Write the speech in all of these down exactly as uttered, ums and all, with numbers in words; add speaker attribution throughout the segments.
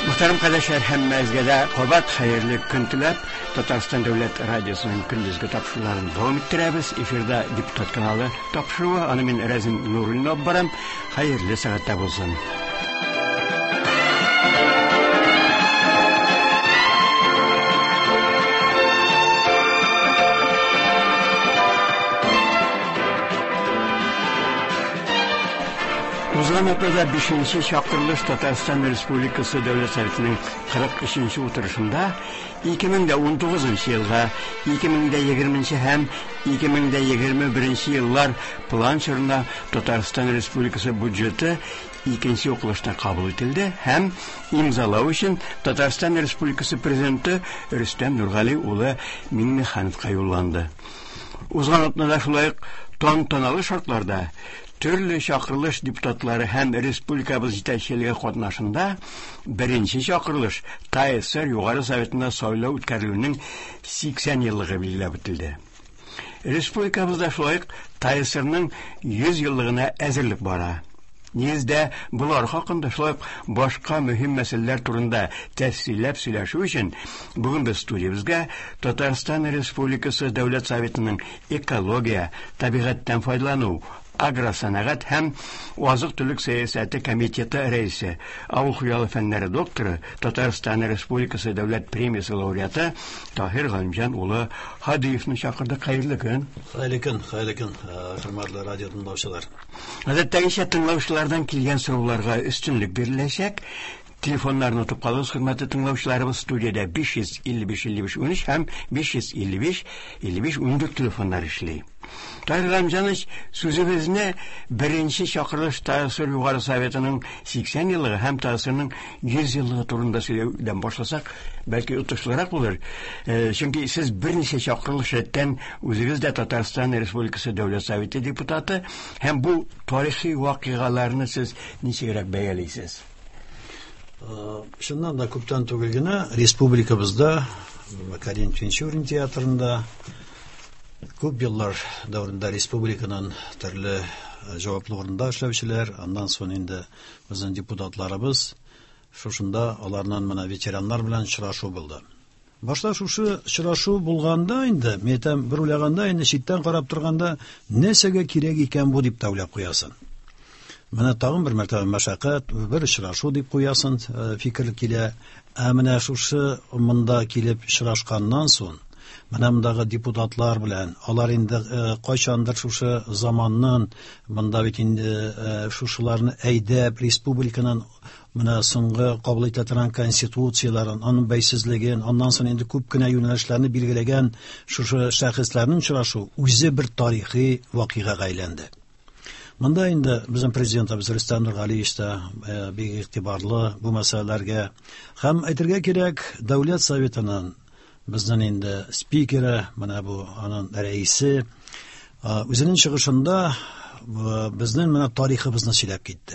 Speaker 1: Muhtarım kardeşler, hemmezgede kobat hayırlı gün tilep, Tatarstan Devlet Radyosu'nun gündüzgü tapşırılarını devam ettiremiz. Efirde Deputat kanalı tapşırığı, anımın Erezin Nurul'un obbaram, hayırlı saatte bulsun. Uzun noktada beşinci Çakırlış Tatarstan Respublikası Devlet Sayfı'nın kırk beşinci oturuşunda iki bin on dokuzuncu yılga iki bin yirminci hem iki bin yirmi birinci yıllar plan çorunda Tatarstan Respublikası budjeti ikinci okuluşta kabul edildi. Hem imzalağı için Tatarstan Respublikası Prezidenti Rüstem Nurgali ulu Minnihanov'a yollandı. Uzun noktada şulayık ton-tonalı şartlarda türlü çakırılış deputatları hem Respublikabız yetakçiliği katnaşında birinci çakırılış T A S R Yukarı Sovetinde saylov ötkərülüğünün seksen yıllığı belgilep ötüldü. Respublikabızda şulayık T A S R'nın yüz yıllığına ezirlik bara. Nizde bular hakkında şulayık başka mühim meseleler turunda tefsillep söyleşu için bugün biz stüdyomuzga Tatarstan Respublikası Devlet Sovetinin ekologiya, tabiattan faydalanuu, agrosanagat hem Azık-Tülük Siyaseti Komiteti reisi, Avul Huyalı Fenleri doktoru, Tatarstan Respublikası Devlet Premiyası laureatı Tahir Galimcan ulu Hadiyev'ni çakırdı. Hayırlı gün.
Speaker 2: Hayırlı gün, hayırlı gün, hürmetli radyo dinleyiciler.
Speaker 1: Adettenişe dinleyicilerden kelgen sorularga üstünlük verilecek. Telefonlarını tutup kalınız hürmetli dinleyicilerimiz stüdyoda beş yüz elli beş elli beş on üç hem beş yüz elli beş elli beş on dört telefonlar işleyi. Tahir Galimcan'ın sözümüzne birinci Çakırlış T A S R Yukarı Sovetinin seksen yıllığı hem T A S R'nın yüz yıllığı turunda söyleyden başlasak belki utuşlarak olur. E, çünkü siz birinci Çakırlış etten özünüzde Tatarstan Respublikası Devlet Soveti deputatı hem bu tarihi vakıgalarını siz niçerek beyeleysiz?
Speaker 2: Şundan da kuptan tugilgine Respublikamızda Karin Tünçürin Tiyatrı'nda көп yıllar davrında Respublikanın türlü cevaplı orunda işlevçiler, ondan sonra indi bizim deputatlarımız şuşunda alarından mana veteranlar bilen şıraşı buldu. Başta şuşı şıraşı bulganda indi, metem bir uylaganda indi şitten karap turganda nesege kirek iken bu dip tavlap koyasın. Mana tağın bir mertebe meşakkat, bir şıraşı dip koyasın fikirlik ile, amına şuşı mında kilip şıraşkandan son Manamdagı deputatlar bilen, alar indi kaçandır şuşu zamanın, mında bit indi şuşularını eydep, Respublikanın mana soңгы kabul etilen konstitusiyaların, onun beysizligin, ondan sonra indi köp kine yönelişlerini belgilegen şuşu şahıslarının uçraşu üze bir tarihi vakıga aylandı. Mında indi bizim prezidentimiz Rüstem Nurgali işte bir itibarlı bu meselelerge hem aytırga kerek Devlet Sovetinin bizden indi spikeri, mana bu onun reisi, özünün çıkışında bizden mana tarihimizni söylep gitti.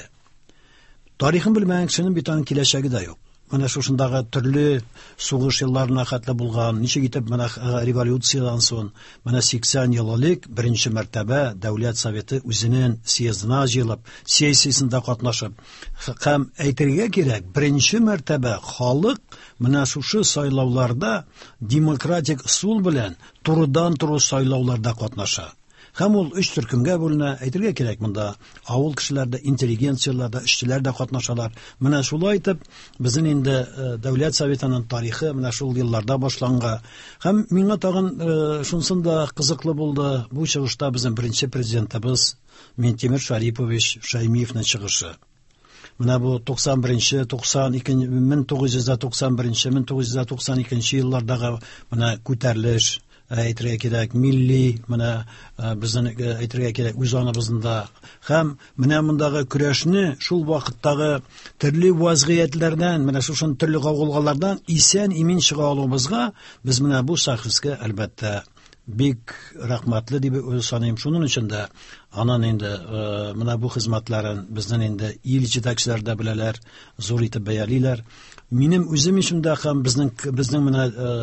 Speaker 2: Tarihini bilmeyen kişinin bir tane kileşegi de yok. Mana şuşundağı türlü soğuş yıllarına katlı bulgan, niçe gitip mana revolüsiyadan son, mana seksen yıllık birinci mertebe Devlet Soveti özünün siyazdına jıyılıp, siyasisinde katlaşıp, hem aytırga kerek birinci mertebe halk mana şuşu saylavlarda demokratik usul bilen turudan turu saylavlarda katlaşa. Hem ol üç türkümge bölüne aytırga kerek mında avul kişilerde, inteligensiyalarda, işçilerde katnaşalar. Mana şulay aytıp bizim indi e, Devlet Soveti'nin tarihi mana şul yıllarda başlanga. Hem minga tağın e, şunsunda kızıklı buldu. Bu çıkışta bizim birinci prezidentimiz Mentemir Şaripovich Şaymiyev'nin çıkışı. Mana bu doksan birinci doksan ikinci bin dokuz yüz doksan birinci bin dokuz yüz doksan ikinci yıllardagı mana ko'tarilish aytırga kerek milli mana bizning aytırga kerek o'zonimizda ham mana mundagı kurashni şul vaqtdagi turli vaziyatlardan mana shu shun turli qavg'ulg'alardan isen imin chiqa olishimizga biz mana bu shaxsga albatta bek rahmatli deb o'ylayman. Shuning uchun da anan endi mana bu xizmatlarini bizdan endi yil yetakchilarda bilalar, zo'r etib bayalaylar. Menim o'zim ishimda ham bizning bizning mana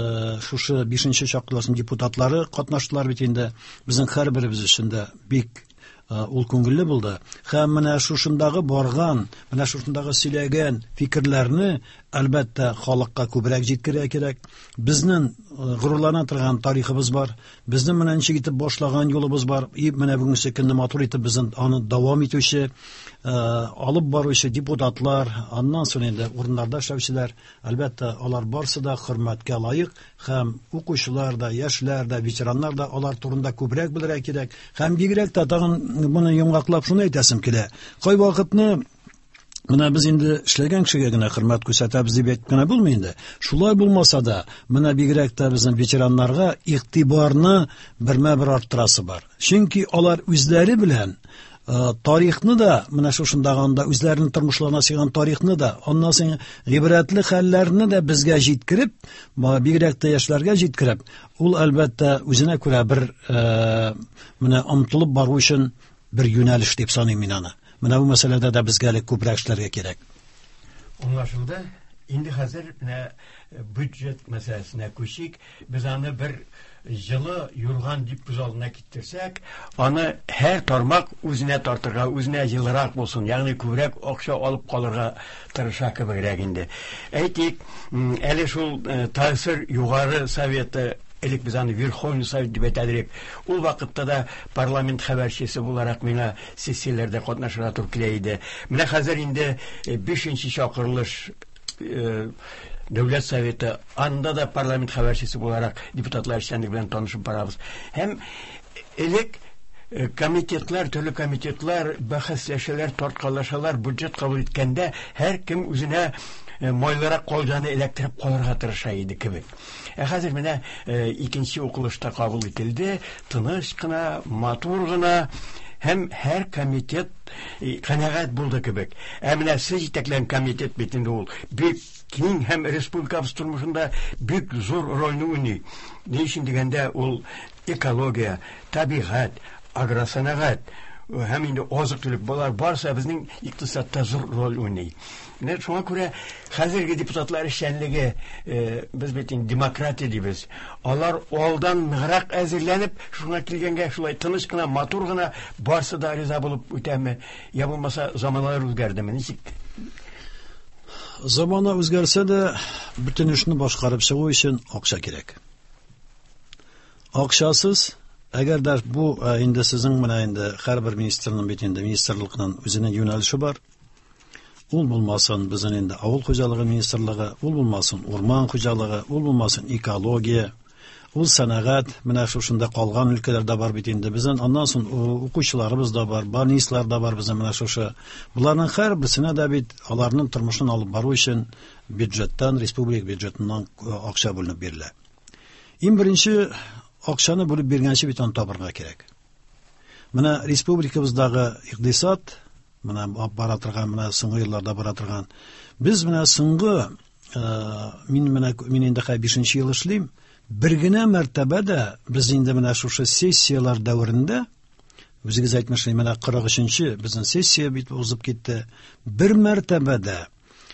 Speaker 2: shu beshinchi chaqirilish deputatlari qatnashdilar bit endi bizning har birimiz ishida bek ул күңелле булды. Һәм менә шушындагы барган, менә шушындагы сөйләгән фикерләрне әлбәттә халыкка күбрәк җиткерә кирәк. Безнең горурлана торган тарихыбыз бар. Безнең менә ничек итеп башлаган юлыбыз бар. И менә бүгенге көнне матур итеп безнең аны дәвам итүче, алып баручы депутатлар, аннан соң инде урыннарда эшләүчеләр, әлбәттә алар барсы да хөрмәткә лаек, һәм укучылар да, яшьләр дә, ветераннар да алар турында күбрәк белергә кирәк. Һәм бигрәк тә тагын моны йомгаклап шуны әйтәсем килә. Кай вакытны менә без инде эшләгән кешегә генә хөрмәт күрсәтәбез дип әйтеп кенә булмый инде. Шулай булмаса да, менә бигрәк тә безнең ветераннарга игътибарны бермә-бер арттырасы бар. Чөнки алар үзләре белән тарихны да, менә шушындагында үзләренең тормышларына сыйган тарихны да, аннан соң гыйбрәтле хәлләрне дә безгә җиткереп, бигрәк тә яшьләргә җиткереп, ул әлбәттә үзенә күрә бер менә омтылып бару өчен бер юнәлеш дип саныйм мин аны. Менә бу мәсьәләдә дә безгә әле күбрәк эшләргә кирәк.
Speaker 1: Аңлашылды. Инде хәзер менә бюджет мәсьәләсенә күчик. Без аны бер җылы юрган дип күз алдына китерсәк, аны һәр тармак үзенә тартырга, үзенә җылырак булсын, ягъни күбрәк акча алып калырга тырыша кебегрәк инде. Әйтик, әле шул Тәэсир югары советы, элек без аны Верховный Совет дип әйтәдек, ул вакытта да парламент хәбәрчесе буларак миңа сессияләрдә катнашырга туры килә иде. Менә хәзер инде бишенче чакырылыш Дәүләт Советы, анда да парламент хәбәрчесе буларак депутатлар эшчәнлеге белән танышып барабыз. Һәм элек комитетлар, төрле комитетлар бәхәсләшәләр, тарткалашалар, бюджет кабул иткәндә һәр кем үзенә майлырак калҗаны эләктереп калырга тырыша иде кебек. Ә хәзер менә икенче укылышта кабул ителде, тыныч кына, матур гына, һәм һәр комитет канәгать булды кебек. Ә менә сез җитәкләгән комитет бит инде ул бик киң һәм республикабыз тормышында бик зур рольне уйный. Ни өчен дигәндә, ул экология, табигать, агросәнәгать һәм инде азык-төлек булар барса безнең икътисадта зур роль уйный. Менә шуңа күрә хәзерге депутатлар эшчәнлеге, без бит инде демократия дибез. Алар алдан ныграк әзерләнеп, шуңа килгәнгә шулай тыныч кына, матур гына барсы да риза булып үтәме? Я булмаса заманнар үзгәрдеме? Ничек?
Speaker 2: Замана үзгәрсә дә, бөтен эшне башкарып чыгу өчен акча кирәк. Акчасыз, әгәр дә бу инде сезнең менә инде һәрбер министрның бит инде министрлыкның үзенең юнәлеше бар. Ул булмасын безнең инде авыл хуҗалыгы министрлыгы, ул булмасын урман хуҗалыгы, ул булмасын экология, ул сәнәгать, менә шушында калган өлкәләрдә бар бит инде безнең, аннан соң укучыларыбыз да бар, банислар да бар безнең менә шушы. Буларның һәрберсенә дә бит аларның тормышын алып бару өчен бюджеттан, республика бюджетыннан акча бүленеп бирелә. Иң беренче акчаны бүлеп биргәнче бит аны табырга кирәк. Менә республикабыздагы икътисад, менә бара торган, менә соңгы елларда бара торган. Без менә соңгы, мин менә мин инде бишенче ел эшлим, бер генә мәртәбәдә без инде менә шушы сессиялар дәврендә, үзегез әйтмешли, менә кырык өченче безнең сессия бит узып китте. Бер мәртәбәдә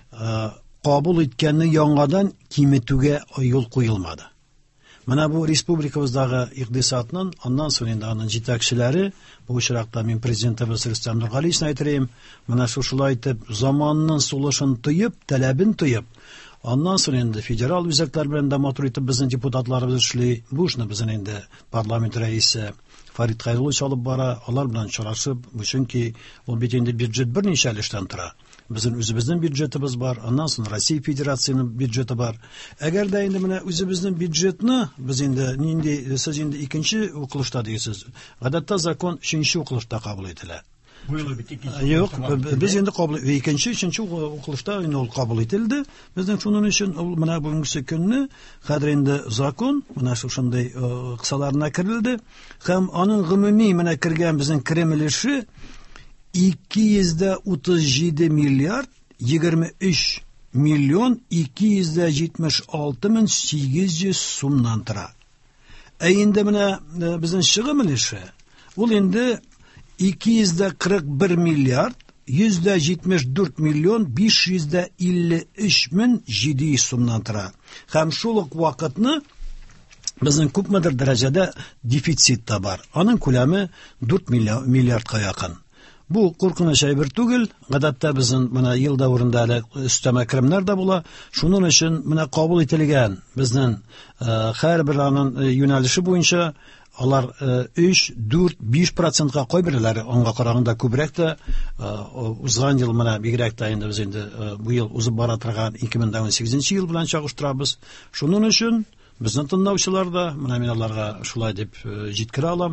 Speaker 2: кабул иткәнне яңадан киметүгә юл куелмады. Менә бу республикабыздагы икътисадның, аннан соң инде аның җитәкчеләре, бу очракта мин президентыбыз Рөстәм Нургалиевны әйтәм, менә шушылай итеп заманның сулышын тоеп, таләбен тоеп, аннан соң инде федераль үзәкләр белән дә матур итеп безнең депутатларыбыз эшли, бу эшне безнең инде парламент рәисе Фарид Хәйруллович алып бара, алар белән чарашып, чөнки ул бит инде бюджет берничә өлештән тора. Безнең үзебезнең бюджетыбыз бар, аннан соң Россия Федерациясының бюджеты бар. Әгәр дә инде менә үзебезнең бюджетны без инде нинди сез инде икенче укылышта дигез. Гадәттә закон өченче укылышта кабул ителә.
Speaker 1: Бу ел бит икенче.
Speaker 2: Юк, без инде кабул икенче, өченче укылышта инде ул кабул ителде. Безнең шуның өчен ул менә бүгенге көнне хәзер инде закон менә шушындай кысаларына кирелде. Һәм аның гомуми менә кергән безнең керем өлеше ике йөз утыз җиде миллиард егерме өч миллион ике йөз җитмеш алты мең сигез йөз сумнан тора. Ә инде менә безнең чыгым өлеше ул инде ике йөз кырык бер миллиард йөз җитмеш дүрт миллион биш йөз илле өч мең җиде йөз сумнан тора. Һәм шул ук вакытны Безнең күпмедер дәрәҗәдә дефицит та бар. Аның күләме дүрт миллиардка якын. Бу куркыныч әйбер түгел. Гадәттә безнең менә ел дәврендә әле өстәмә керемнәр дә була. Шуның өчен менә кабул ителгән безнең һәрбер аның юнәлеше буенча алар өч, дүрт, биш процентка кайберләре аңа караганда күбрәк тә узган ел менә бигрәк тә инде без инде бу ел узып бара торган ике мең унсигезенче ел белән чагыштырабыз. Шуның өчен безнең тыңлаучылар да менә мин аларга шулай дип җиткерә алам.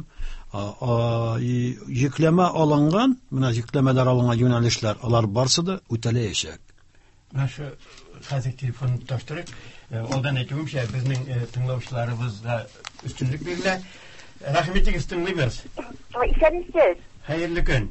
Speaker 2: Йөкләмә алынган, менә йөкләмәләр алынган юнәлешләр, алар барсы да үтәләячәк.
Speaker 1: Менә шу хәзер телефон таштырык. Алдан әйтүемчә, безнең тыңлаучыларыбызга өстенлек бирелә. Рәхмәт итегез.
Speaker 3: Исәнмесез.
Speaker 1: Хәерле көн.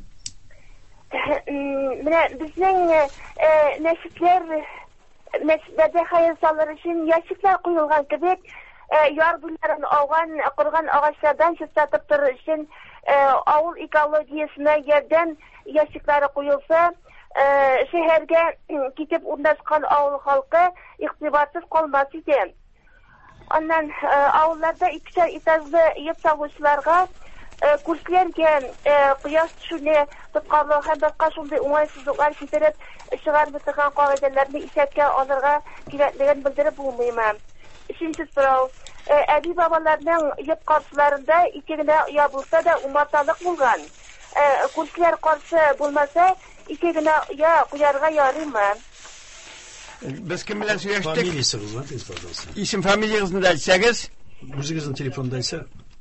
Speaker 3: Менә безнең мәчетләр мәчетләрдә хәйр салыр өчен ящиклар куелган кебек, ярдуларын алган, кырган агачлардан чистартып торыр өчен авыл экологиясенә ярдәм ящиклары куелса, шәһәргә китеп урнашкан авыл халкы игътибарсыз калмас иде. Аннан авылларда икешәр этажлы йорт салучыларга курсларга кояш төшүне тоткарлау һәм башка шундый уңайсызлыклар китереп чыгарып торган кагыйдәләрне исәпкә алырга кирәклеген белдереп булмыймы? Өченче сорау. Әби бабаларның йорт каршыларында ике генә оя булса да умарталык булган. Курслар каршы булмаса, ике генә оя куярга ярыймы?
Speaker 1: Без кем белән сөйләштек?
Speaker 2: Фамилиясыгыз,
Speaker 1: исем фамилиясызны да әйтсәгез.
Speaker 2: Үзегезнең телефонда исә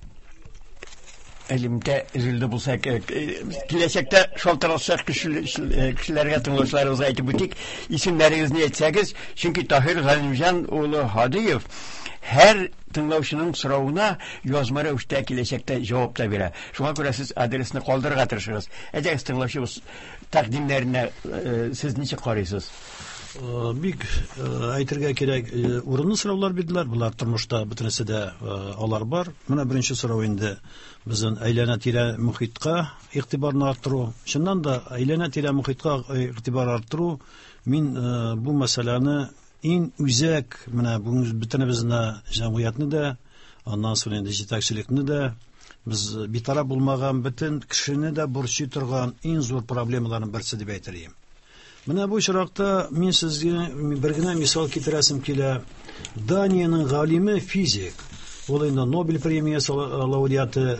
Speaker 1: Әлемдә үзелде булса киләчәктә шалтыратсак кешеләргә тыңлаучыларыбызга әйтеп үтик. Исемнәрегезне әйтсәгез, чөнки Таһир Галимҗан улы Хадиев һәр тыңлаучының соравына язма рәвештә киләчәктә җавап та бирә. Шуңа күрә сез адресны калдырырга тырышыгыз. Әгәр тыңлаучыбыз тәкъдимнәренә сез ничек карыйсыз?
Speaker 2: Бик әйтергә кирәк, урынлы сораулар бирделәр. Булар тормышта бөтенесе дә алар бар. Менә беренче сорау инде безнең әйләнә-тирә мөхитка игътибарны арттыру. Чыннан да әйләнә-тирә мөхитка игътибар арттыру мин бу мәсьәләне иң үзәк менә бу бөтенебезне җәмгыятьне дә, аннан соң инде җитәкчелекне дә без битараф булмаган бөтен кешене дә борчый торган иң зур проблемаларның берсе дип әйтергә. Менә бу чиракта мин сезгә бер генә мисал китерәсем килә. Даниянең галиме физик, ул инде Нобель премиясе лауреаты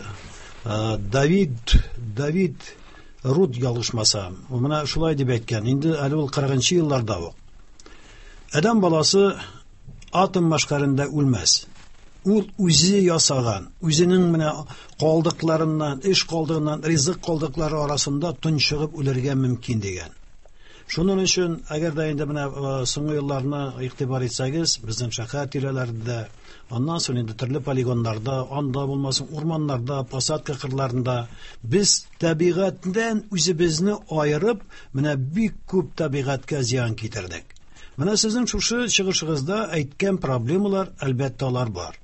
Speaker 2: Давид Давид Руд ялгышмасам, менә шулай дип әйткән. Инде әле ул кырыгынчы елларда ук. Адам баласы атом машкарында үлмәс. Ул үзе ясаган, үзенең менә калдыкларыннан, эш калдыгыннан, ризык калдыклары арасында тончыгып үләргә мөмкин дигән. Шуның өчен, әгәр дә инде менә соңгы елларны игътибар итсәгез, безнең шәһәр тирәләрендә, аннан соң инде төрле полигоннарда, анда булмасын урманнарда, посадка кырларында без табигатьтән үзебезне аерып, менә бик күп табигатькә зыян китердек. Менә сезнең шушы чыгышыгызда әйткән проблемалар әлбәттә алар бар.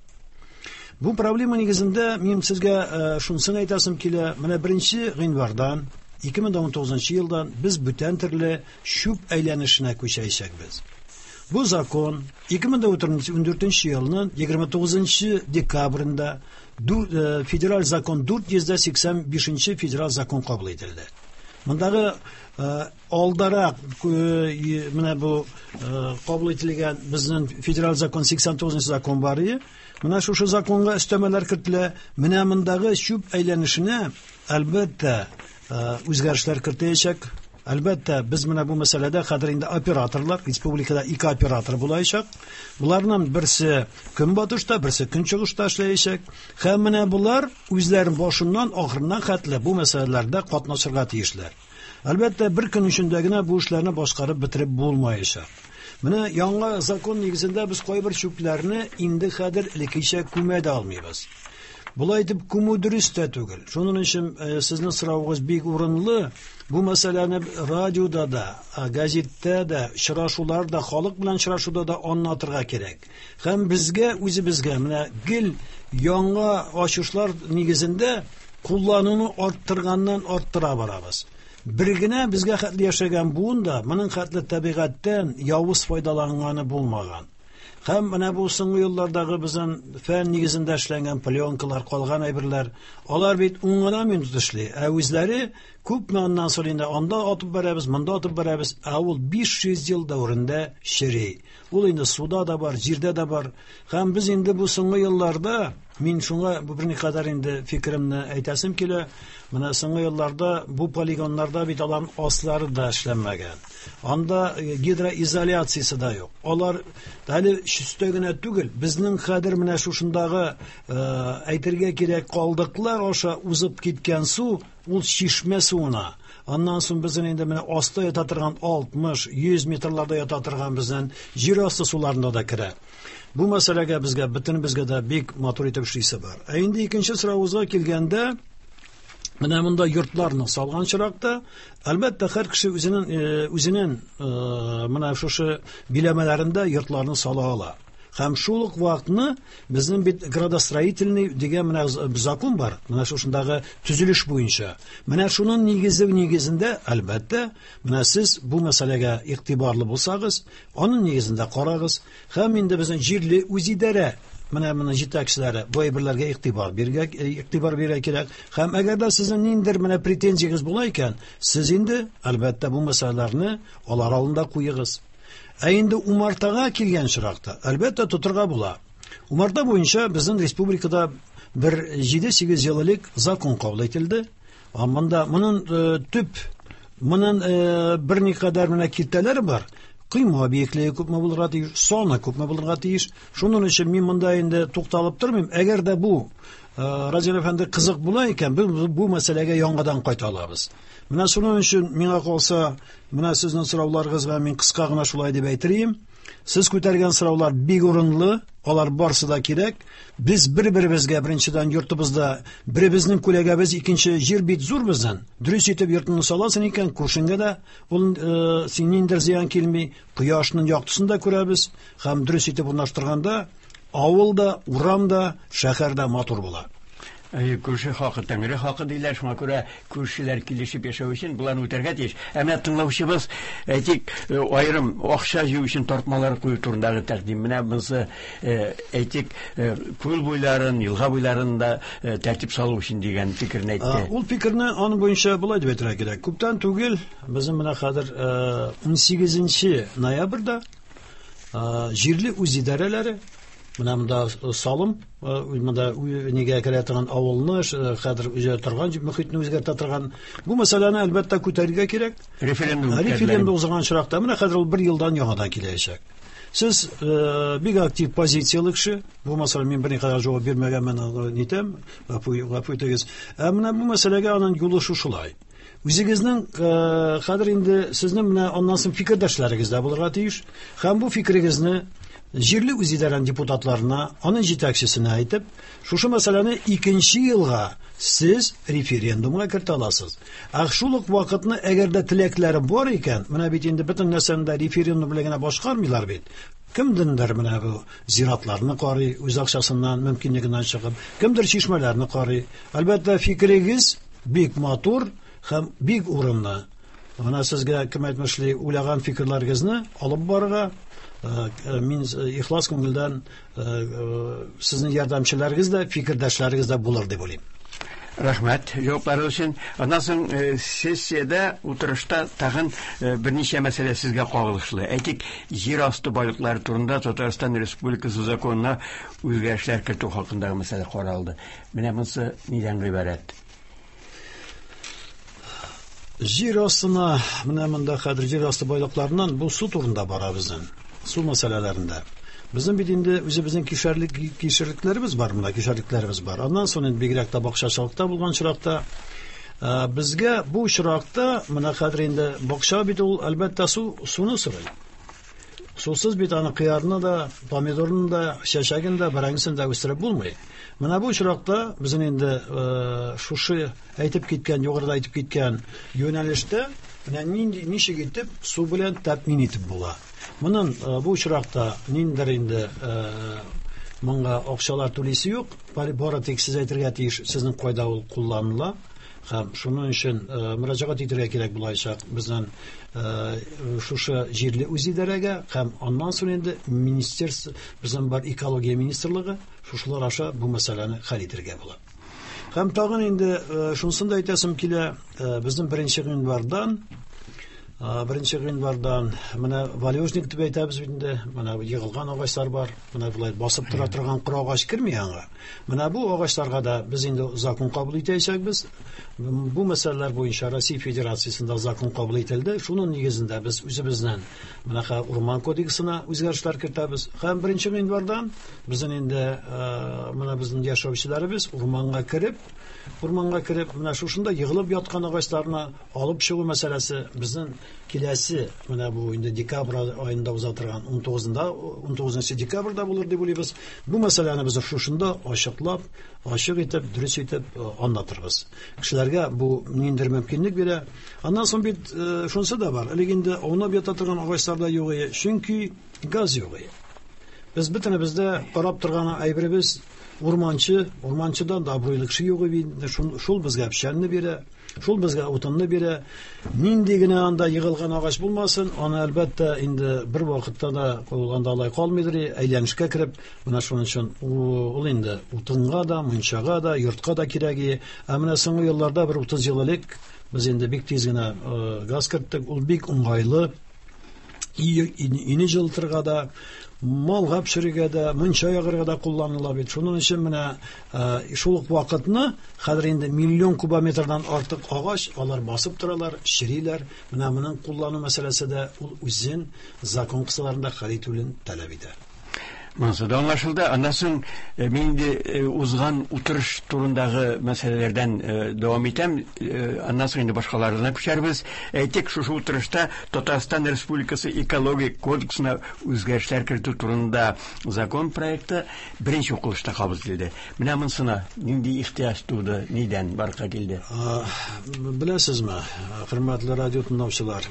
Speaker 2: Бу проблема нигезендә мин сезгә шунысын әйтәсем килә. Менә беренче гыйнвардан ике мең унтугызынчы елдан без бүтән төрле шүп әйләнешенә күчәчәкбез. Бу закон ике мең ундүртенче елның егерме тугызынчы декабрендә федераль закон дүрт йөз сиксән бишенче федераль закон кабул ителде. Мондагы алдарак менә бу кабул ителгән безнең федераль закон сиксән тугызынчы закон бар иде. Менә шушы законга өстәмәләр кертелә. Менә мондагы шүп әйләнешенә әлбәттә үзгәрешләр кертәчәк. Әлбәттә, без менә бу мәсьәләдә хәзер инде операторлар, республикада ике оператор булачак. Буларның берсе көнбатышта, берсе көнчыгышта эшләячәк. Һәм менә булар үзләрен башыннан ахырына хәтле бу мәсьәләләрдә катнашырга тиешләр. Әлбәттә, бер көн эчендә генә бу эшләрне башкарып бетереп булмаячак. Менә яңа закон нигезендә без кайбер шүпләрне инде хәзер элеккечә күмәдә алмыйбыз. Булай дип күмү дөрес тә түгел. Шуның өчен сезнең сорауыгыз бик урынлы. Бу мәсьәләне радиода да, газеттә дә, очрашуларда, халык белән очрашуда да аңлатырга кирәк. Һәм безгә үзебезгә менә гел яңа ачышлар нигезендә куллануны арттырганнан арттыра барабыз. Бер генә безгә хәтле яшәгән буында моның хәтле табигатьтән явыз файдаланганы булмаган. Һәм менә бу соңгы еллардагы безнең фән нигезендә эшләнгән пленкалар, калган әйберләр, алар бит уңгыдан минут эшли. Ә үзләре күп мәгънән соң инде анда атып барабыз, монда атып барабыз. Ә ул биш йөз ел дәврендә шири. Ул инде суда да бар, җирдә дә бар. Һәм без инде бу соңгы елларда мин шуңа бу берникадәр инде фикеремне әйтәсем килә. Менә соңгы елларда бу полигоннарда бит алар аслары да эшләнмәгән. Анда гидроизоляциясе да юк. Алар әле шүстә генә түгел, безнең хәдер менә шушындагы әйтергә кирәк калдыклар аша узып киткән су, ул чишмә суына. Аннан соң безнең инде менә аста ята торган алтмыш йөз метрларда ята торган безнең җир асты суларында да керә. Бу мәсьәләгә безгә бөтенебезгә дә бик матур итеп эшлисе бар. Ә инде икенче соравызга килгәндә, менә монда йортларны салган чиракта, әлбәттә һәр кеше үзенең үзенең менә шушы биләмәләрендә йортларны сала ала. Һәм шул ук вакытны безнең бит градостроительный дигән менә закон бар, менә шушындагы төзелеш буенча. Менә шуның нигезе нигезендә әлбәттә менә сез бу мәсьәләгә игътибарлы булсагыз, аның нигезендә карагыз. Һәм инде безнең җирле үзидарә менә моның җитәкчеләре бу әйберләргә игътибар бирергә игътибар бирә кирәк. Һәм әгәр дә сезнең ниндер менә претензиягыз була икән, сез инде әлбәттә бу мәсьәләләрне алар алдында куегыз. Ә инде умартага килгән чиракта әлбәттә тотырга була. Умарта буенча безнең республикада бер җиде-сигез еллык закон кабул ителде. Монда моның төп моның берникадәр менә киртәләре бар. Кыйма объектлары күпме булырга тиеш, саны күпме булырга тиеш. Шуның өчен мин монда инде тукталып тормыйм. Әгәр дә бу Раҗил әфәнде кызык була икән, без бу мәсьәләгә яңадан кайта алабыз. Менә шуның өчен миңа калса, менә сезнең сорауларыгызга мин кыска гына шулай дип әйтирим. Сез күтәргән сораулар бик урынлы, алар барсы да кирәк. Без бер-беребезгә беренчедән йортыбызда беребезнең күләгәбез, икенче җир бит зур безнең. Дөрес итеп йортны саласың икән, күршеңгә дә ул синнән зыян килми, кояшның яктысын да күрәбез. Һәм дөрес итеп урнаштырганда авылда, урамда, шәһәрдә матур була.
Speaker 1: Күрше хакы, тәңре хакы диләр, шуңа күрә күршеләр килешеп яшәү өчен буларны үтәргә тиеш. Әмма тыңлаучыбыз әйтик аерым акча җыю өчен тартмалар кую турындагы тәкъдим менә монсы әйтик күл буйларын, елга буйларында тәртип салу өчен дигән фикерне әйтте.
Speaker 2: Ул фикерне аның буенча булай дип әйтергә кирәк. Күптән түгел безнең менә хәзер унсигезенче ноябрьдә җирле үзидарәләре менә монда салым, монда нигә керә торган авылны, хәзер үзе торган мөхитне үзгәртә торган бу мәсьәләне әлбәттә күтәрергә кирәк.
Speaker 1: Референдум
Speaker 2: референдум узган чиракта менә хәзер ул бер елдан яңадан киләчәк. Сез бик актив позициялы кеше, бу мәсьәлә мин берникадәр җавап бирмәгәнмен нитәм, гафу итегез. Ә менә бу мәсьәләгә аның юлы шушылай. Үзегезнең хәзер инде сезнең менә аннан соң фикердәшләрегез дә булырга тиеш. Һәм бу фикерегезне җирле үзидарә депутатларына, аның җитәкчесенә әйтеп, шушы мәсьәләне икенче елга сез референдумга кертә аласыз. Ә шул ук вакытны әгәр дә теләкләре бар икән, менә бит инде бөтен нәрсәне дә референдум белән генә башкармыйлар бит. Кемдендер менә бу зиратларны карый, үз акчасыннан, мөмкинлегеннән чыгып, кемдер чишмәләрне карый. Әлбәттә фикерегез бик матур һәм бик урынлы. Менә сезгә кем әйтмешли, уйлаган фикерләрегезне алып барырга мин ихлас күңелдән сезнең ярдәмчеләрегез дә, фикердәшләрегез дә булыр дип уйлыйм.
Speaker 1: Рәхмәт җавапларыгыз өчен. Аннан соң сессиядә утырышта тагын берничә мәсьәлә сезгә кагылышлы. Әйтик, җир асты байлыклары турында Татарстан Республикасы законына үзгәрешләр кертү хакындагы мәсьәлә каралды. Менә монысы нидән гыйбарәт?
Speaker 2: Җир астына, менә монда хәзер җир асты байлыкларыннан бу су турында бара безнең. Су мәсьәләләрендә. Безнең бит инде үзебезнең кишәрлек кишәрлекләребез бар, монда кишәрлекләребез бар. Аннан соң бигрәк тә бакчачылыкта булган чиракта безгә бу чиракта менә хәзер инде бакча бит ул әлбәттә су суны сорый. Сусыз бит аны кыярны да, помидорны да, чәчәген дә, бәрәңгесен дә үстереп булмый. Менә бу чиракта безнең инде шушы әйтеп киткән, югарыда әйтеп киткән юнәлештә менә нинди ничек итеп су белән тәэмин итеп була. Моның бу чиракта ниндер инде монга акчалар түлисе юк, бары тик сез әйтергә тиеш, сезнең кайда ул кулланыла. Һәм шуның өчен мөрәҗәгать итәргә кирәк булачак безнең шушы җирле үзидарәгә һәм аннан соң инде министерство безнең бар экология министрлыгы шушылар аша бу мәсьәләне хәл итәргә була. Һәм тагын инде шунысын да әйтәсем килә, безнең беренче гыйнвардан Беренче гыйнвардан менә валежник дип әйтәбез бит инде, менә егылган агачлар бар, менә булай басып тора торган кыр агач кирми аңа. Менә бу агачларга да без инде закон кабул итәчәкбез. Бу мәсьәләләр буенча Россия Федерациясендә закон кабул ителде. Шуның нигезендә без үзебезнең менә Урман кодексына үзгәрешләр кертәбез. Һәм беренче гыйнвардан безнең инде менә безнең яшәүчеләребез урманга кирип, урманга кирип, менә шушында егылып яткан агачларны алып чыгу мәсьәләсе безнең киләсе менә бу инде декабрь аенда уза торган он тугызынчы декабрьдә булыр дип уйлыйбыз. Бу мәсьәләне без шушында ачыклап, ачык итеп, дөрес итеп аңлатырбыз. Кешеләргә бу ниндидер мөмкинлек бирә. Аннан соң бит шунысы да бар. Әлеге инде аунап ята торган агачларда юк иде, чөнки газ юк иде. Без бөтенебездә карап торган әйберебез урманчы, урманчыдан да абруйлы кеше юк иде. Шул безгә печәнне бирә. Шул безгә утынны бирә. Нинди генә анда егылган агач булмасын, аны әлбәттә инде бер вакытта да куелганда алай калмыйдыр, әйләнешкә кирип, менә шуның өчен ул инде утынга да, мунчага да, йортка да кирәк. Ә менә соңгы елларда бер утыз ел элек без инде бик тиз генә газ керттек. Ул бик уңайлы. Ине җылтырга да, малга пешерергә дә, мунча ягырга да кулланыла бит. Шуның өчен менә шул ук вакытны хәзер инде миллион кубометрдан артык агач алар басып торалар, шириләр. Менә моның куллану мәсьәләсе дә ул үзен закон кысаларында хәл итүен таләп итә.
Speaker 1: Монсыда аңлашылды. Аннан соң мин инде узган утырыш турындагы мәсьәләләрдән дәвам итәм. Аннан соң инде башкаларына күчәрбез. Әйтик, шушы утырышта Татарстан Республикасы экология кодексына үзгәрешләр кертү турында закон проекты беренче укылышта кабул ителде. Менә монсына нинди ихтыяҗ туды, нидән барга килде?
Speaker 2: Беләсезме, хөрмәтле радио тыңлаучылар,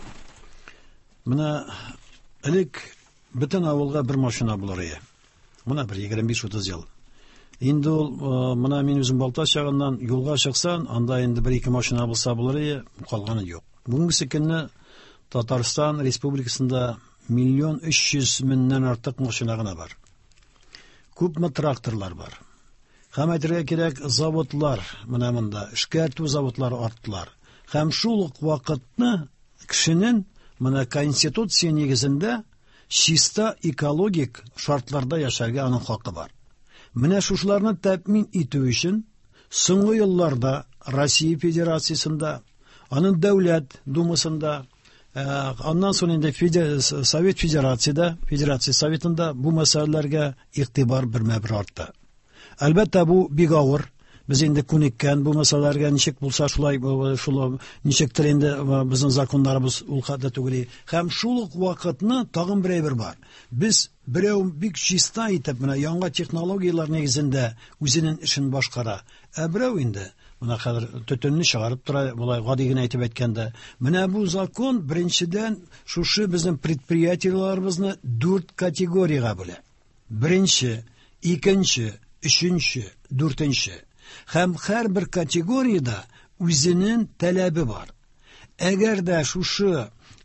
Speaker 2: менә элек бөтен авылга бер машина булыр иде. Менә бер егерме биш утыз ел. Инде ул менә мин үзем Балтач ягыннан юлга чыксам, анда инде бер ике машина булса булыр иде, калганы юк. Бүгенге көнне Татарстан Республикасында миллион өч йөз меңнән артык машина гына бар. Күпме тракторлар бар. Һәм әйтергә кирәк, заводлар менә монда эшкәртү заводлары арттылар. Һәм шул ук вакытны кешенең менә конституция нигезендә чиста экологик шартларда яшәргә аның хакы бар. Менә шушыларны тәэмин итү өчен соңгы елларда Россия Федерациясында, аның дәүләт думасында, аннан соң инде Совет Федерацияда, Федерация Советында бу мәсьәләләргә игътибар бермә-бер артты. Әлбәттә бу бик авыр. Без инде күнеккән бу мәсьәләләргә ничек булса шулай шулай ничектер инде безнең законнарыбыз ул хәтта түгел. Һәм шул ук вакытны тагын бер әйбер бар. Без берәү бик чиста итеп менә яңа технологиялар нигезендә үзенең эшен башкара. Ә берәү инде менә хәзер төтенне чыгарып тора, булай гади генә әйтеп әйткәндә, менә бу закон беренчедән шушы безнең предприятиеләребезне дүрт категориягә бүлә. Беренче, икенче, өченче, дүртенче. Һәм һәрбер категорияда үзенең таләбе бар. Әгәр дә шушы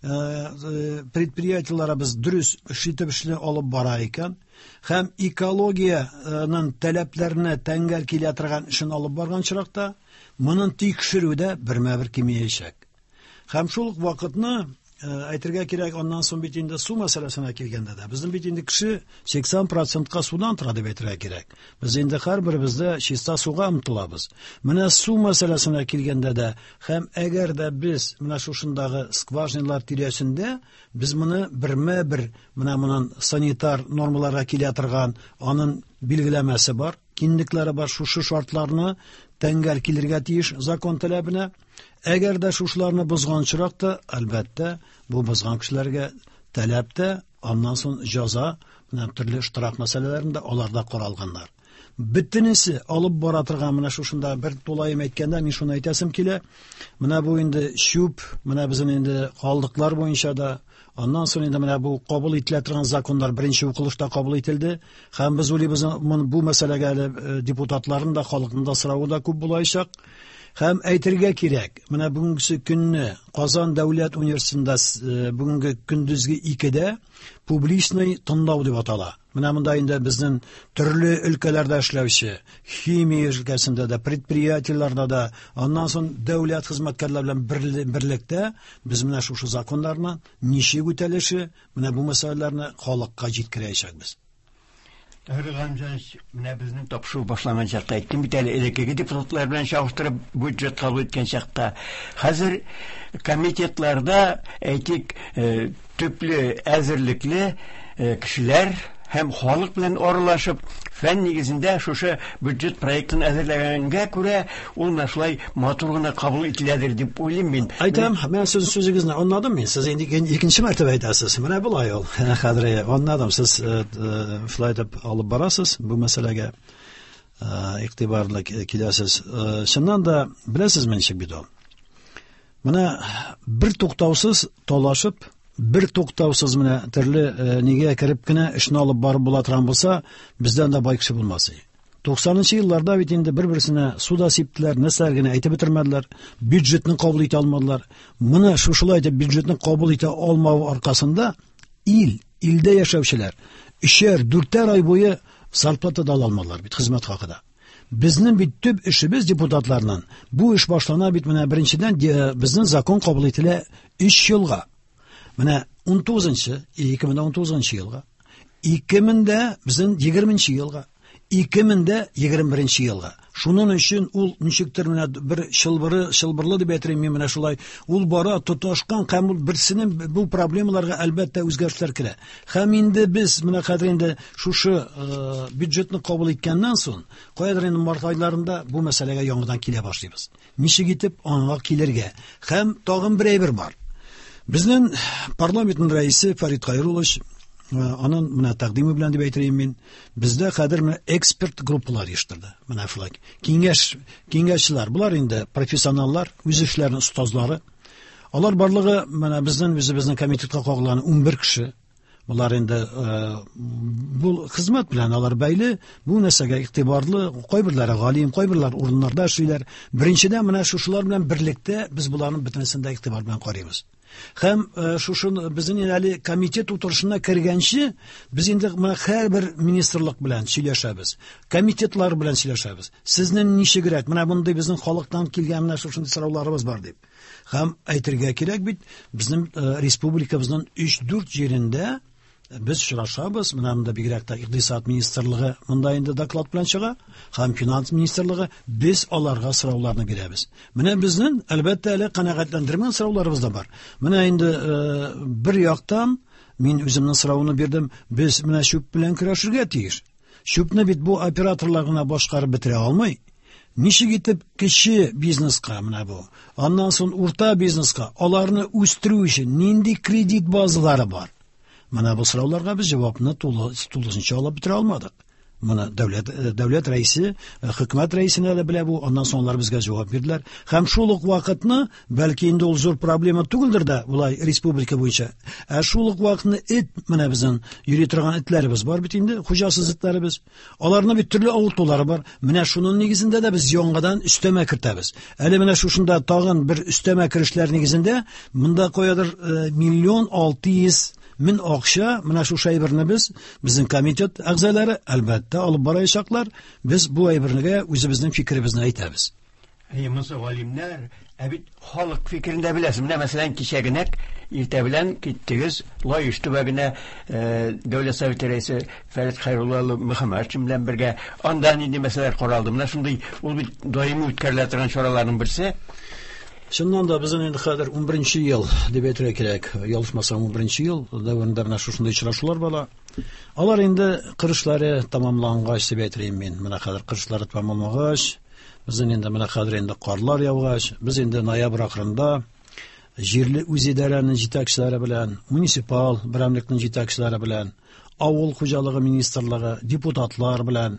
Speaker 2: предприятиеләребез дөрес эшләп эшләп алып бара икән, һәм экологияның таләпләренә тәңгәл килә торган эшен алып барган чиракта, моның тикшерүдә бермә-бер кимиячәк. Һәм шул вакытны әйтергә кирәк, аннан соң бит инде су мәсьәләсенә килгәндә дә, безнең бит инде кеше сиксән процентка судан тора дип әйтергә кирәк. Без инде һәрберебездә чиста суга омтылабыз. Менә су мәсьәләсенә килгәндә дә, һәм әгәр дә без менә шушындагы скважиналар тирәсендә без моны бермә-бер менә моның санитар нормаларга килә торган, аның билгеләмәсе бар, кинлекләре бар, шушы шартларны тәңгәл килергә тиеш закон таләбенә. Әгәр дә шушларны бозган чиракта, әлбәттә, бу бозган кешеләргә таләптә, аннан соң җәза, менә төрле штраф мәсьәләләрендә аларда каралганнар. Бөтенесе алып бара торган менә шушында бер тулаем әйткәндә мин шуны әйтәсем килә. Менә бу инде шүп, менә безнең инде калдыклар буенча да, аннан соң инде менә бу кабул ителә торган законнар беренче укылышта кабул ителде. Һәм без уйлыйбыз, бу мәсьәләгә депутатларның да, халыкның да соравы да күп булачак. Һәм әйтергә кирәк, менә бүгенге көнне Казан дәүләт университетында бүгенге көндезге икедә публичный тыңлау дип атала. Менә монда инде безнең төрле өлкәләрдә эшләүче, химия өлкәсендә дә, предприятиеләрдә дә, аннан соң дәүләт хезмәткәрләре белән берлектә без менә шушы законнарны ничек үтәлеше, менә бу мәсьәләләрне халыкка җиткерәчәкбез.
Speaker 1: Һәргамҗан, менә безнең тапшыру башланган чакта әйттем бит әле элеккеге депутатлар белән чагыштырып бюджет кабул иткән чакта. Хәзер комитетларда әйтик, төпле әзерлекле кешеләр һәм халык белән аралашып, фән нигезендә шушы бюджет проектын әзерләгәнгә күрә, ул шулай матур гына кабул ителәдер дип уйлыйм мин.
Speaker 2: Әйтәм, мен сез сүзегезне аңладым мин. Сез инде икенче мәртәбә әйтәсез. Менә булай ул. Хәзер аңладым. Сез шулай дип алып барасыз бу мәсьәләгә. Игътибарлы киләсез. Шуннан да беләсезме ничек бит ул? Менә бер туктаусыз талашып, бер туктаусыз менә төрле нигә кирип кенә эшне алып барып була торган булса, бездән дә бай кеше булмас. туксанынчы елларда бит инде бер-берсенә суда сиптеләр, нәрсәләр генә әйтеп бетермәделәр, бюджетны кабул итә алмадылар. Моны шушылай дип бюджетны кабул итә алмау аркасында ил, илдә яшәүчеләр өчәр, дүртәр ай буе зарплата да ала алмадылар бит хезмәт хакында. Безнең бит төп эшебез депутатларның. Бу эш башлана бит менә беренчедән безнең закон кабул ителә өч елга. Менә ун тугызынчы, ике мең унтугызынчы елга, ике мең безнең егерменче елга, ике мең егерме беренче елга. Шуның өчен ул ничектер менә бер шылбыры, шылбырлы дип әйтәм мин менә шулай. Ул бара тоташкан һәм ул берсенең бу проблемаларга әлбәттә үзгәрешләр керә. Һәм инде без менә хәзер инде шушы бюджетны кабул иткәннән соң, каядыр инде март айларында бу мәсьәләгә яңадан килә башлыйбыз. Ничек итеп аңа килергә? Һәм тагын бер әйбер бар. Безнең парламентның рәисе Фарид Хайруллович, аның менә тәкъдиме белән дип әйтәм мин, бездә хәзер менә эксперт группалар җыштырды. Менә шулай. Киңәш, киңәшчеләр, булар инде профессионаллар, үз эшләренең остазлары. Алар барлыгы менә безнең үзебезнең комитетка кагылган ун бер кеше. Булар инде бу хезмәт белән алар бәйле, бу нәрсәгә игътибарлы, кайберләре галим, кайберләр урыннарда эшлиләр. Беренчедән менә шушылар белән берлектә без буларның бөтенесендә игътибар белән карыйбыз. Һәм шушын безнең әле комитет утырышына кергәнче без инде менә һәрбер министрлык белән сөйләшәбез, комитетлар белән сөйләшәбез. Сезнең ничегрәк менә мондай безнең халыктан килгән менә шушындый сорауларыбыз бар дип. Һәм әйтергә кирәк бит, безнең республикабызның өч-дүрт җирендә без очрашабыз. Менә монда бигрәк тә икътисад министрлыгы монда инде доклад белән чыга, һәм финанс министрлыгы, без аларга сорауларны бирәбез. Менә безнең әлбәттә әле канәгатьләндергән сорауларыбыз да бар. Менә инде бер яктан мин үземнең сорауны бирдем, без менә чүп белән көрәшергә тиеш. Чүпне бит бу операторлар гына башкарып бетерә алмый. Ничек итеп кече бизнеска менә бу, аннан соң урта бизнеска аларны үстерү өчен нинди кредит базалары бар? Менә бу сорауларга без җавапны тулысынча алып бетерә алмадык. Менә дәүләт дәүләт рәисе, хөкүмәт рәисенә дә белә бу, аннан соң алар безгә җавап бирделәр. Һәм шул ук вакытны, бәлки инде ул зур проблема түгелдер дә, булай республика буенча. Ә шул ук вакытны эт менә безнең йөри торган этләребез бар бит инде, хуҗасыз этләребез. Аларның бит төрле авыртулары бар. Менә шуның нигезендә дә без яңадан өстәмә кертәбез. Әле менә шушында тагын бер өстәмә кирешләр нигезендә монда каядыр миллион алты йөз мин акча менә шу әйберне без безнең комитет әгъзалары әлбәттә алып барачаклар. Без бу әйбернегә үзебезнең фикеребезне әйтәбез.
Speaker 1: Әйемез галимнәр, ә бит халык фикерендә беләсез, менә мәсәлән кичәгенәк иртә белән киттегез Лаеш төбәгенә дәүләт советы рәисе Фәрит Хайрулла Мөхәммәтшин белән бергә анда нинди мәсьәләләр каралды. Менә шундый ул бит даими үткәрелә торган чараларның берсе.
Speaker 2: Шуннан да безнең инде хәзер ун беренче ел дип әйтергә кирәк. Ялгышмасам ун беренче ел дәвамында менә шушындай очрашулар була. Алар инде кырышлары тамамлангач дип әйтәм мин. Менә хәзер кырышлары тамамлагач, безнең инде менә хәзер инде карлар яугач, без инде ноябрь ахырында җирле үзидарәнең җитәкчеләре белән, муниципаль берәмлекнең җитәкчеләре белән, авыл хуҗалыгы министрлыгы, депутатлар белән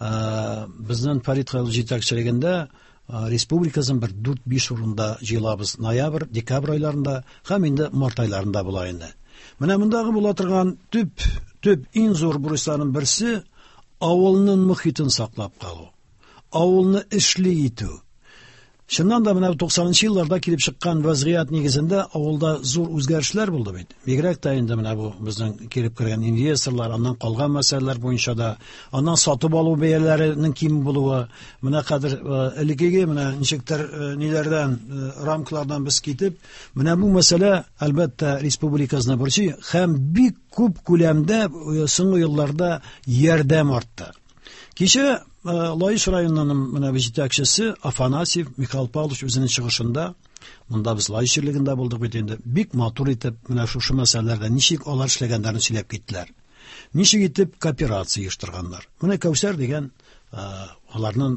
Speaker 2: безнең Фарид Хайрулла җитәкчелегендә республикасын бер дүрт-биш урында җыелабыз. Ноябрь, декабрь айларында һәм инде март айларында була инде. Менә мондагы була торган төп төп иң зур бурычларның берсе авылның мөхитен саклап калу, авылны эшли итү. Шуннан да менә туксанынчы елларда килеп чыккан вазгыять нигезендә авылда зур үзгәрешләр булды бит. Бигрәк тә инде менә бу безнең килеп кергән инвесторлар, аннан калган мәсьәләләр буенча да, аннан сатып алу бәяләренең ким булуы, менә хәзер элекеге менә ничектер ниләрдән, рамкалардан без китеп, менә бу мәсьәлә әлбәттә республикасына бурчы һәм бик күп күләмдә соңгы елларда ярдәм артты. Кичә Лаиш районының менә җитәкчесе Афанасьев Михаил Павлович үзенең чыгышында, монда без Лаиш җирлегендә булдык бит инде, бик матур итеп менә шушы мәсьәләләрдә ничек алар эшләгәннәрен сөйләп киттеләр. Ничек итеп кооперация оештырганнар. Менә Кәүсәр дигән аларның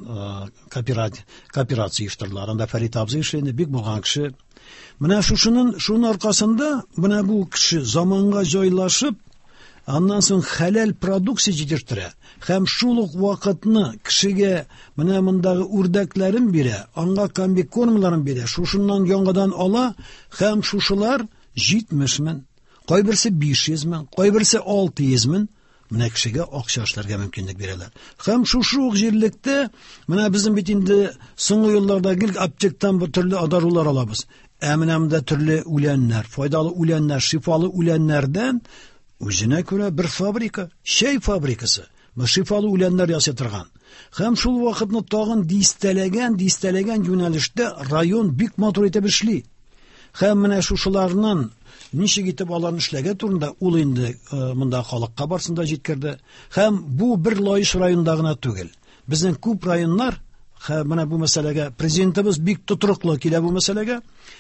Speaker 2: кооперация оештырдылар. Анда Фәрит абзый эшләде, бик булган кеше. Менә шушының шуның аркасында менә бу кеше заманга җайлашып, аннан соң хәләл продукция җитештерә. Һәм шул ук вакытны кешегә менә мондагы үрдәкләрен бирә, аңа комбикормларын бирә, шушыннан яңадан ала, һәм шушылар җитмеш мең, кайберсе биш йөз мең, кайберсе алты йөз мең менә кешегә акча эшләргә мөмкинлек бирәләр. Һәм шушы ук җирлектә менә безнең бит инде соңгы елларда гел аптектан бу төрле адарулар алабыз. Ә менә монда төрле үләннәр, файдалы үләннәр, шифалы үләннәрдән үзенә күрә бер фабрика, чәй фабрикасы, шифалы үләннәр ясый торган. Һәм шул вакытны тагын дистәләгән, дистәләгән юнәлештә район бик матур итеп эшли. Һәм менә шушыларның ничек итеп аларны эшләгә турында ул инде монда халыкка барсында җиткерде. Һәм бу бер Лаиш районында гына түгел. Безнең күп районнар, һәм менә бу мәсьәләгә президентыбыз бик тотрыклы килә бу мәсьәләгә.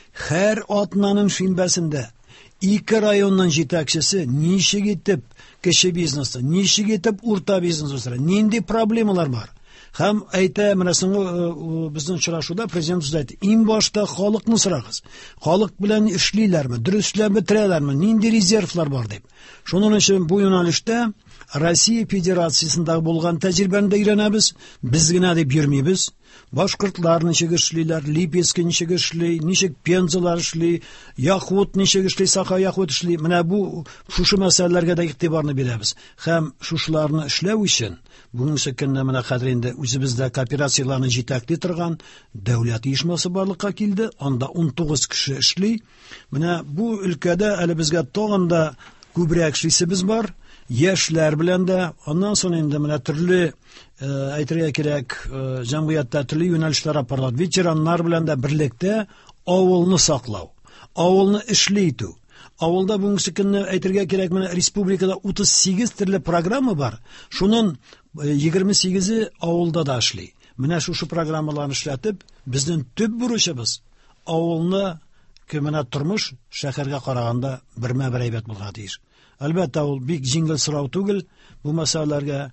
Speaker 2: Һәр атнаның шимбәсендә ике районның җитәкчесе ничек итеп кече бизнесны, ничек итеп урта бизнесны үстерә, нинди проблемалар бар. Һәм әйтә, менә соңгы безнең очрашуда президент сүз әйтте, иң башта халыкны сорагыз. Халык белән эшлиләрме, дөрес эшләп бетерәләрме, нинди резервлар бар дип. Шуның өчен бу юнәлештә Россия Федерациясында булган тәҗрибәне дә өйрәнәбез. Без генә дип йөрмибез. Башкортлар ничек эшлиләр, Липецк ничек эшли, ничек Пензалар эшли, Яхут ничек эшли, Саха Яхут эшли. Менә бу шушы мәсьәләләргә дә игътибарны бирәбез. Һәм шушыларны эшләү өчен бүгенге көндә менә хәзер инде үзебездә кооперацияларны җитәкли торган дәүләт оешмасы барлыкка килде. Анда он тугыз кеше эшли. Менә бу өлкәдә әле безгә тагын да күбрәк эшлисебез бар. Яшьләр белән дә, аннан соң инде менә төрле әйтергә кирәк, җәмгыятьтә төрле юнәлешләр апарлар. Ветераннар белән дә берлектә авылны саклау, авылны эшли итү. Авылда бүгенге көнне әйтергә кирәк, менә республикада утыз сигез төрле программа бар. Шуның егерме сигезе авылда да эшли. Менә шушы программаларны эшләтеп, безнең төп бурычыбыз авылны кеменә тормыш шәһәргә караганда бермә-бер әйбәт булырга тиеш. Әлбәттә, ул бик җиңел сорау түгел бу мәсьәләләргә.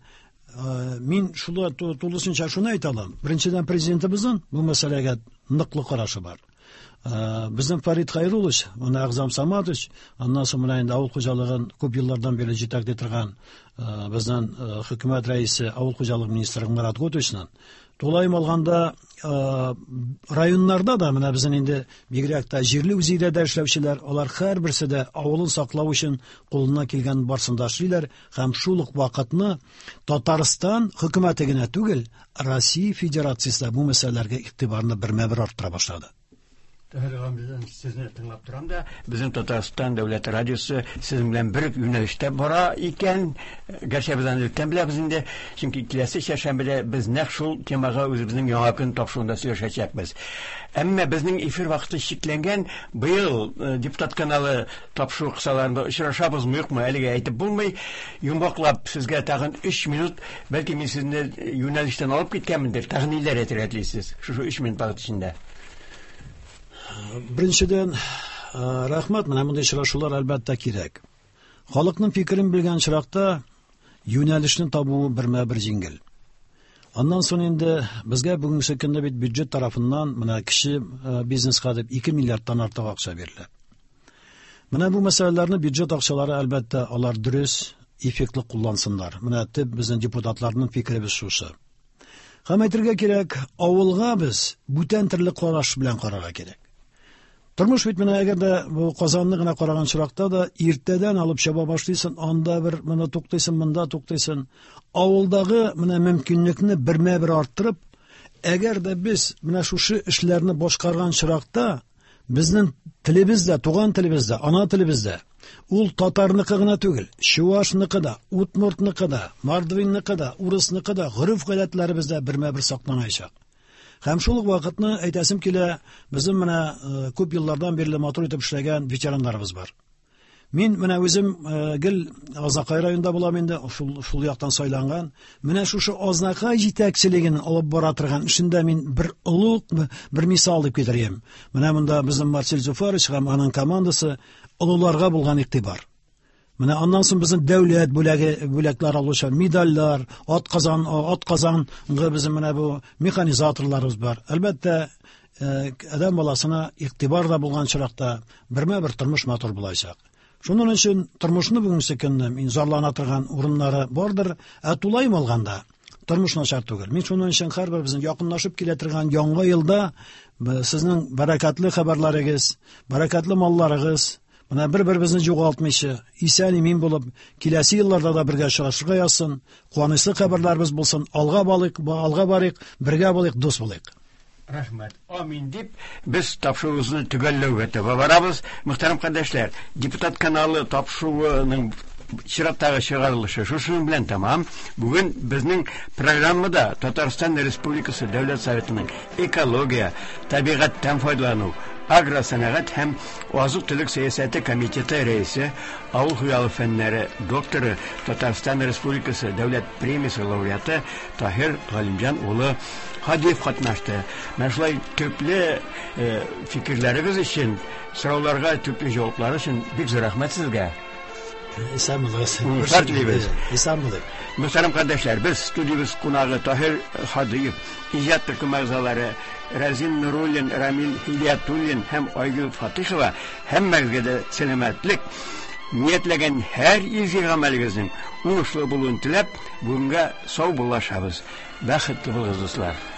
Speaker 2: Мин шулай тулысынча шуны әйтә алам. Беренчедән, президентыбызның бу мәсьәләгә ныклы карашы бар. Безнең Фәрит Хәйруллович, менә Әгъзам Саматович, аннан соң менә инде авыл хуҗалыгын күп еллардан бери җитәкли торган безнең хөкүмәт рәисе, авыл хуҗалыгы министры Марат Гутовичның тулайым алганда районнарда да менә безнең инде бигрәк тә җирле үзидарәдә эшләүчеләр, алар һәрберсе дә авылын саклау өчен кулына килгән барсында эшлиләр һәм шул ук вакытны Татарстан хөкүмәте генә түгел, Россия Федерациясе бу мәсьәләләргә игътибарны бермә-бер арттыра башлады.
Speaker 1: Тәһригам безнең сезне тыңлап торам да, безнең Татарстан дәүләт радиосы сезнең белән бер юнәлештә бара икән. Гәрчә без аны электән беләбез инде, чөнки киләсе чәршәмбедә без нәкъ шул темага үзебезнең яңа көн тапшыруында сөйләшәчәкбез. Әмма безнең эфир вакыты чикләнгән, быел депутат каналы тапшыру кысаларында очрашабызмы, юкмы, әлегә әйтеп булмый. Йомбаклап сезгә тагын өч минут, бәлки мин сезне юнәлештән алып киткәнмендер. Тагын ниләр әйтергә телисез шушы өч минут вакыт эчендә?
Speaker 2: Беренчедән, рәхмәт, менә мондый очрашулар әлбәттә кирәк. Халыкның фикерен белгән чиракта юнәлешне табу бермә-бер җиңел. Аннан соң инде безгә бүгенге көндә бит бюджет тарафыннан менә кече бизнеска дип ике миллиардтан артык акча бирелә. Менә бу мәсьәләләрне бюджет акчалары әлбәттә алар дөрес, эффектлы куллансыннар. Менә төп безнең депутатларның фикеребез шушы. Һәм әйтергә кирәк, авылга без бүтән төрле караш белән карарга кирәк. Тормыш бит менә әгәр дә бу Казанны гына караган чиракта да иртәдән алып чаба башлыйсың, анда бер менә туктыйсың, монда туктыйсың. Авылдагы менә мөмкинлекне бермә-бер арттырып, әгәр дә без менә шушы эшләрне башкарган чиракта безнең телебездә, туган телебездә, ана телебездә ул татарныкы гына түгел, чувашныкы да, удмуртныкы да, мордвинныкы да, урысныкы да гореф-гадәтләребездә бермә-бер сакланачак. Һәм шул ук вакытны әйтәсем килә, безнең менә күп еллардан бирле матур итеп эшләгән ветераннарыбыз бар. Мин менә үзем гел Азнакай районында булам инде, шул шул яктан сайланган. Менә шушы Азнакай җитәкчелеген алып бара торган эшендә мин бер олуг бер мисал дип китерәм. Менә монда безнең Марсель Зуфарович һәм аның командасы олуларга булган игътибар. Менә аннан соң безнең дәүләт бүләге бүләкләр алучы медальләр, атказан атказанга безнең менә бу механизаторларыбыз бар. Әлбәттә, адам баласына игътибар да булган чиракта бермә-бер тормыш матур булачак. Шуның өчен тормышны бүгенге көндә мин зарлана торган урыннары бардыр, ә тулайым алганда тормыш начар түгел. Мин шуның өчен һәрбер безнең якынлашып килә торган яңа елда сезнең бәрәкәтле хәбәрләрегез, бәрәкәтле малларыгыз, менә бер-беребезне югалтмыйча, исән-имин булып, киләсе елларда да бергә чыгышырга язсын, куанычлы хәбәрләребез булсын, алга балык, алга барыйк, бергә булыйк, дус булыйк.
Speaker 1: Рәхмәт. Амин дип, без тапшыруыбызны төгәлләүгә таба барабыз. Мөхтәрәм кардәшләр, депутат каналы тапшыруының чираттагы чыгарылышы шуның белән тамам. Бүген безнең программада Татарстан Республикасы Дәүләт Советының экология, табигатьтән файдалану, агросәнәгать һәм азык-төлек сәясәте комитеты рәисе, авыл хуҗалыгы фәннәре докторы, Татарстан Республикасы Дәүләт премиясе лауреаты Таһир Галимҗан улы Хадиев катнашты. Мәшәләй төпле фикерләрегез өчен, сорауларга төпле җаваплар өчен бик зур рәхмәт сезгә.
Speaker 2: Исән булыгыз. Исән булыгыз.
Speaker 1: Мөхтәрәм кардәшләр, без студиябыз кунагы Таһир Хадиев, иҗат төркемәгъзалары Разин Нуруллин, Рамил Хилиятуллин һәм Айгөл Фатихова һәммәгезгә дә сәламәтлек, ниятләгән һәр изге гамәлегезнең уңышлы булуын теләп, бүгенгә сау булашабыз. Бәхетле булыгыз, дуслар.